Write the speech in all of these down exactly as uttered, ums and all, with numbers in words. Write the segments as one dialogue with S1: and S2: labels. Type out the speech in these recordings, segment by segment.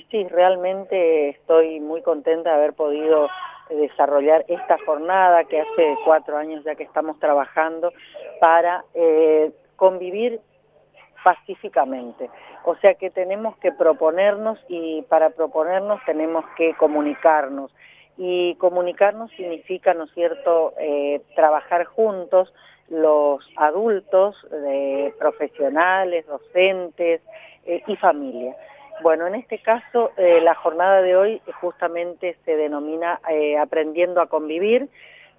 S1: sí, realmente estoy muy contenta de haber podido desarrollar esta jornada que hace cuatro años ya que estamos trabajando para eh, convivir pacíficamente. O sea que tenemos que proponernos y para proponernos tenemos que comunicarnos. Y comunicarnos significa, ¿no es cierto?, eh, trabajar juntos los adultos, eh, profesionales, docentes eh, y familia. Bueno, en este caso, eh, la jornada de hoy justamente se denomina eh, Aprendiendo a Convivir,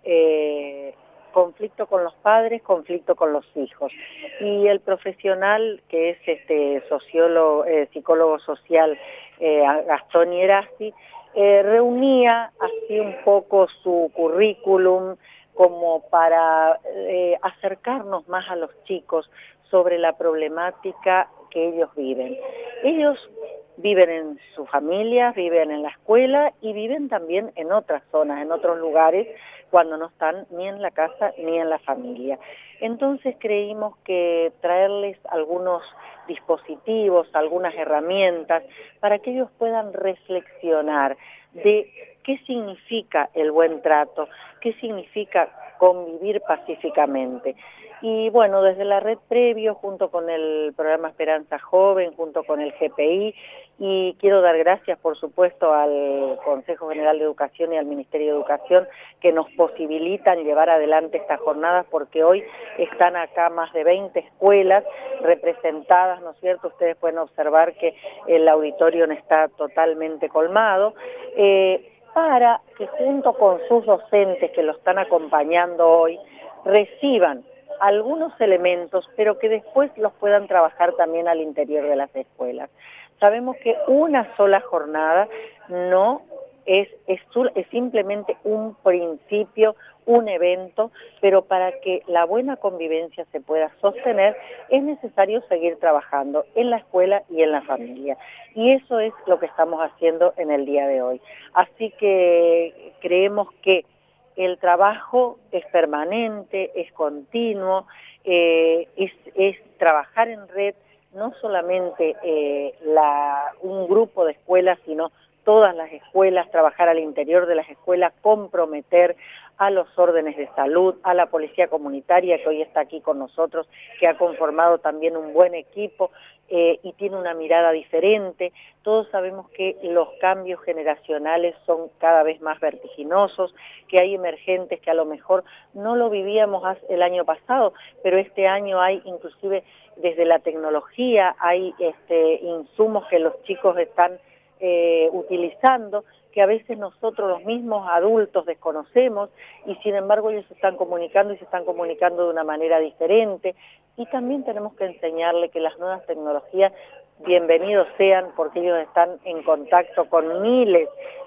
S1: eh, conflicto con los padres, conflicto con los hijos. Y el profesional, que es este sociólogo, eh, psicólogo social, eh, Gastón Ierasti, eh, reunía así un poco su currículum como para eh, acercarnos más a los chicos sobre la problemática que ellos viven. Ellos viven en su familia, viven en la escuela y viven también en otras zonas, en otros lugares, cuando no están ni en la casa ni en la familia. Entonces creímos que traerles algunos dispositivos, algunas herramientas, para que ellos puedan reflexionar de qué significa el buen trato, qué significa convivir pacíficamente. Y bueno, desde la Red Previo, junto con el programa Esperanza Joven, junto con el G P I, y quiero dar gracias, por supuesto, al Consejo General de Educación y al Ministerio de Educación, que nos posibilitan llevar adelante estas jornadas, porque hoy están acá más de veinte escuelas representadas, ¿no es cierto? Ustedes pueden observar que el auditorio no está totalmente colmado, eh, para que junto con sus docentes que lo están acompañando hoy, reciban algunos elementos, pero que después los puedan trabajar también al interior de las escuelas. Sabemos que una sola jornada no es, es, es simplemente un principio, un evento, pero para que la buena convivencia se pueda sostener es necesario seguir trabajando en la escuela y en la familia. Y eso es lo que estamos haciendo en el día de hoy. Así que creemos que el trabajo es permanente, es continuo, eh, es, es trabajar en red, no solamente eh, la, un grupo de escuelas, sino todas las escuelas, trabajar al interior de las escuelas, comprometer a los órdenes de salud, a la policía comunitaria que hoy está aquí con nosotros, que ha conformado también un buen equipo eh, y tiene una mirada diferente. Todos sabemos que los cambios generacionales son cada vez más vertiginosos, que hay emergentes que a lo mejor no lo vivíamos el año pasado, pero este año hay inclusive desde la tecnología, hay este, insumos que los chicos están eh, utilizando, que a veces nosotros los mismos adultos desconocemos y sin embargo ellos se están comunicando y se están comunicando de una manera diferente. Y también tenemos que enseñarle que las nuevas tecnologías bienvenidos sean, porque ellos están en contacto con miles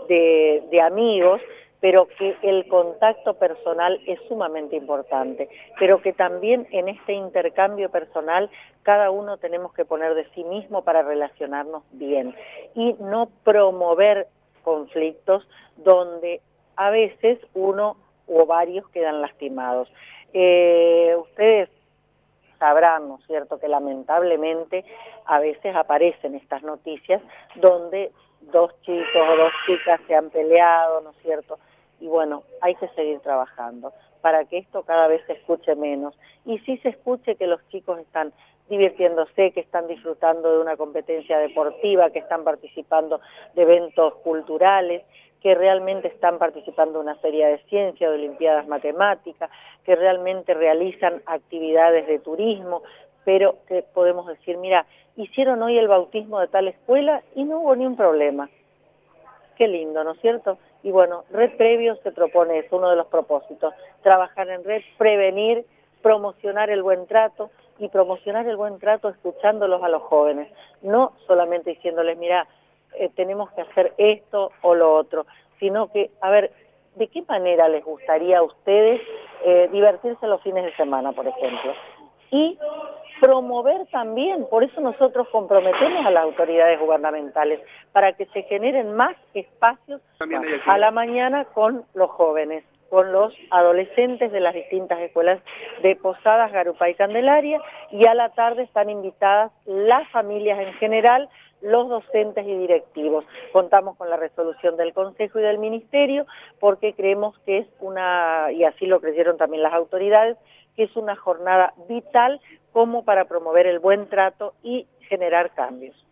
S1: de, de amigos, pero que el contacto personal es sumamente importante, pero que también en este intercambio personal cada uno tenemos que poner de sí mismo para relacionarnos bien y no promover conflictos donde a veces uno o varios quedan lastimados. Eh, ustedes sabrán, ¿no es cierto?, que lamentablemente a veces aparecen estas noticias donde dos chicos o dos chicas se han peleado, ¿no es cierto?, y bueno, hay que seguir trabajando para que esto cada vez se escuche menos. Y sí se escuche que los chicos están divirtiéndose, que están disfrutando de una competencia deportiva, que están participando de eventos culturales, que realmente están participando de una feria de ciencia, de olimpiadas matemáticas, que realmente realizan actividades de turismo, pero que podemos decir, mira, hicieron hoy el bautismo de tal escuela y no hubo ni un problema. Qué lindo, ¿no es cierto? Y bueno, Red Previo se propone, es uno de los propósitos, trabajar en red, prevenir, promocionar el buen trato y promocionar el buen trato escuchándolos a los jóvenes, no solamente diciéndoles, mira, eh, tenemos que hacer esto o lo otro, sino que, a ver, ¿de qué manera les gustaría a ustedes eh, divertirse los fines de semana, por ejemplo? Y promover también, por eso nosotros comprometemos a las autoridades gubernamentales, para que se generen más espacios a la mañana con los jóvenes, con los adolescentes de las distintas escuelas de Posadas, Garupá y Candelaria, y a la tarde están invitadas las familias en general, los docentes y directivos. Contamos con la resolución del Consejo y del Ministerio porque creemos que es una, y así lo creyeron también las autoridades, que es una jornada vital como para promover el buen trato y generar cambios.